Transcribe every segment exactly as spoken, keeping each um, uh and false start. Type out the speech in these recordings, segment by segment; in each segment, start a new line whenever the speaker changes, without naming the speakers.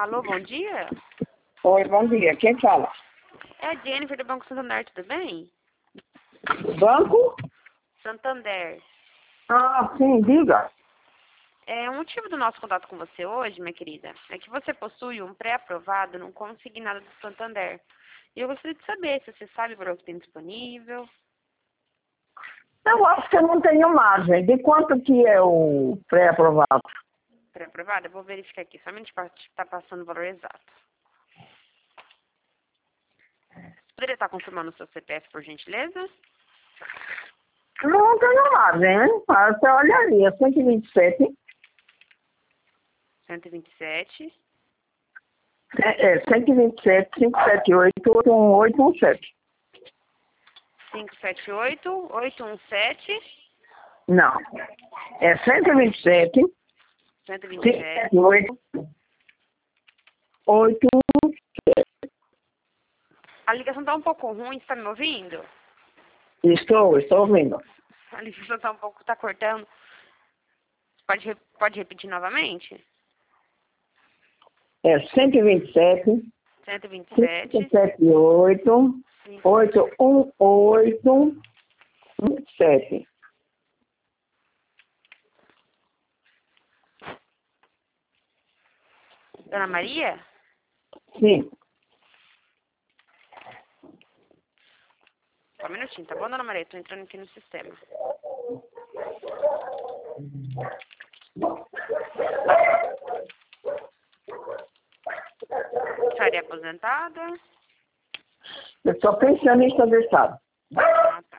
Alô, bom dia?
Oi, bom dia. Quem fala?
É a Jennifer do Banco Santander, tudo bem?
Banco?
Santander.
Ah, sim, diga.
É, o motivo do nosso contato com você hoje, minha querida, é que você possui um pré-aprovado no consignado do Santander. E eu gostaria de saber se você sabe para o que tem disponível.
Eu acho que eu não tenho margem. De quanto que é o pré-aprovado?
Pré-aprovado? Eu vou verificar aqui, somente para estar passando o valor exato. Poderia estar confirmando o seu C P F, por gentileza?
Não tenho margem, hein? Ah, você olharia, cento e vinte e sete.
cento e vinte e sete.
É, é cento e vinte e sete, quinhentos e setenta e oito, oito um oito um sete.
cinco sete oito, oito um sete,
Não. É cento e vinte e sete,
cento e vinte e
quinhentos e
sete.
setenta e oito, oito um sete.
A ligação está um pouco ruim, está me ouvindo?
Estou, estou ouvindo.
A ligação está um pouco, está cortando. Pode, re- pode repetir novamente?
É cento e vinte e sete,
cento e vinte e
quinhentos
sete.
e setenta e oito, oito um oito um sete.
Dona Maria?
Sim.
Só um minutinho, tá bom, Dona Maria? Estou entrando aqui no sistema. Estaria aposentada?
Eu sou pensionista do Estado.
Ah, tá.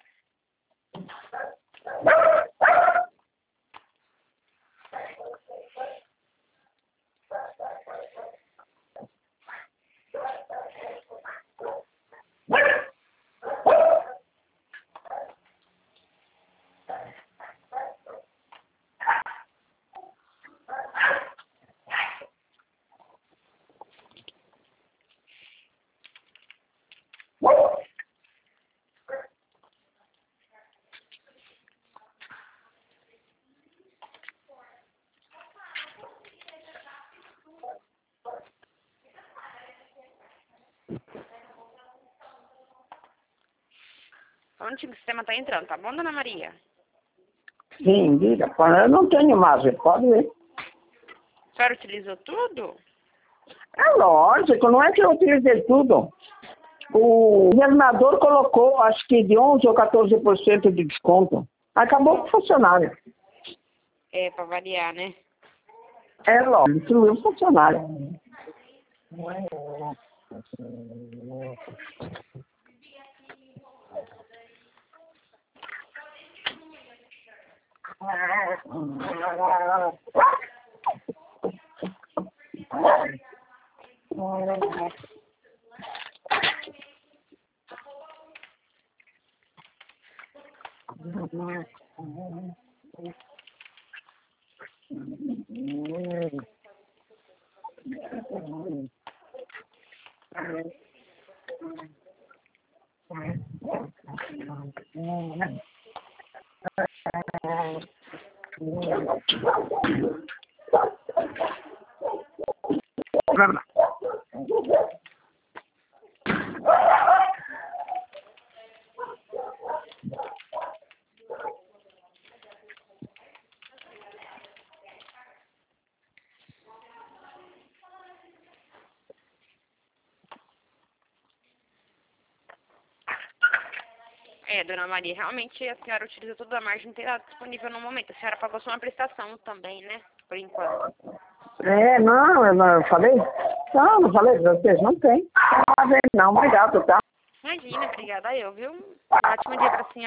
Só um minutinho que o sistema está entrando, tá bom, Dona Maria?
Sim, diga. Eu não tenho margem, pode ver.
A senhora utilizou tudo?
É lógico, não é que eu utilizei tudo. O governador colocou, acho que de onze ou quatorze por cento de desconto. Acabou com o funcionário.
É, para variar, né?
É lógico, destruiu o funcionário.
É, Dona Maria, realmente a senhora utiliza toda a margem, não tem nada disponível no momento. A senhora pagou só uma prestação também, né? Por enquanto.
É, não, eu não eu falei? Não, não falei pra vocês, não tem. Não, não, obrigado, tá?
Imagina, obrigada eu, viu? Um ótimo dia pra senhora.